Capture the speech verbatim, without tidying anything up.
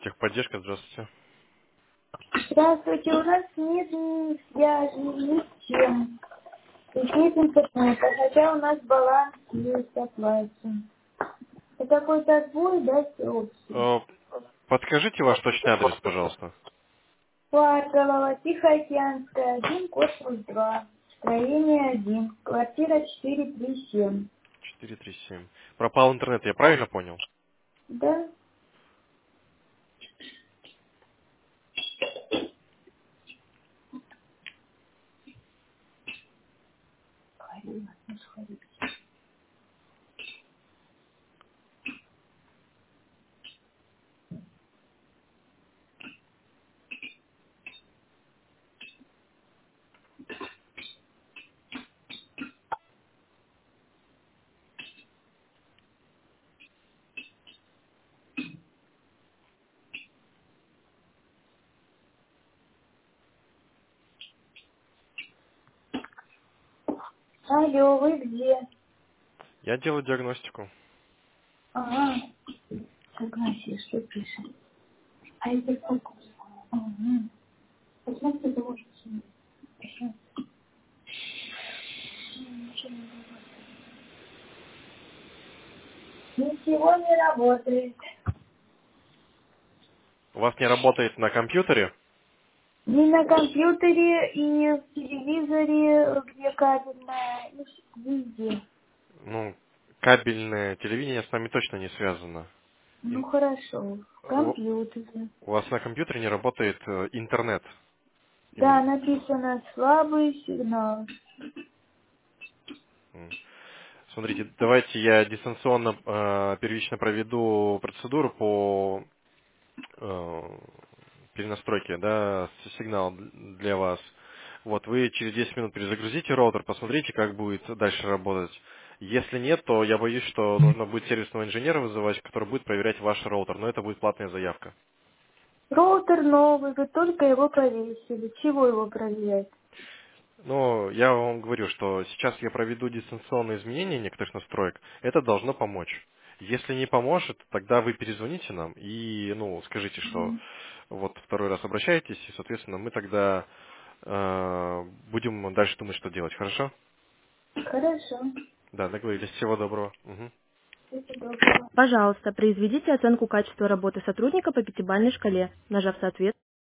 Техподдержка, здравствуйте. Здравствуйте, у нас нет ни связи, ни с чем. И нет интернета, хотя у нас баланс есть оплачен. Это какой-то отбой, да, всеобщий? Э, Подскажите ваш точный адрес, пожалуйста. Кварталова, Тихоокеанская, один, корпус два, строение один, квартира четыре три семь. четыре три семь. Пропал интернет, я правильно понял? Да? Сходила, ну сходила. Алло, вы где? Я делаю диагностику. Ага, согласие, что пишет? А это сколько? Ага. Посмотрите, того, что пишет. Ничего не работает. У вас не работает на компьютере? Ни на компьютере, и в телевизоре, где кабельная, и везде. Ну, кабельное телевидение с нами точно не связано. Ну Ин- хорошо, в У компьютере. у вас на компьютере не работает э, интернет Да, именно. написано слабый сигнал. М. Смотрите, давайте я дистанционно э, первично проведу процедуру по э, перенастройке, да, с- сигнал для вас. Вот, вы через десять минут перезагрузите роутер, посмотрите, как будет дальше работать. Если нет, то я боюсь, что нужно будет сервисного инженера вызывать, который будет проверять ваш роутер, но это будет платная заявка. Роутер новый, вы только его повесили. Чего его проверять? Но я вам говорю, что сейчас я проведу дистанционные изменения некоторых настроек, это должно помочь. Если не поможет, тогда вы перезвоните нам и, ну, скажите, что Мгм. вот второй раз обращаетесь, и, соответственно, мы тогда э, будем дальше думать, что делать. Хорошо? Хорошо. Да, договорились. Всего доброго. Мгм. Всего доброго. Пожалуйста, произведите оценку качества работы сотрудника по пятибалльной шкале, нажав соответствующий